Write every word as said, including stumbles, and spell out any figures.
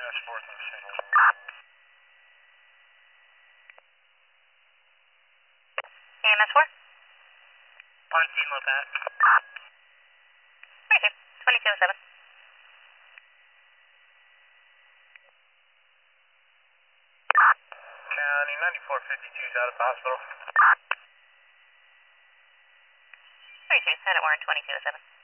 Dash four three six. E M S four? On scene, low pass. Right here, twenty-two oh seven. County ninety-four fifty-two is out of the hospital. thirty-two, Senate Warren, twenty-two oh seven.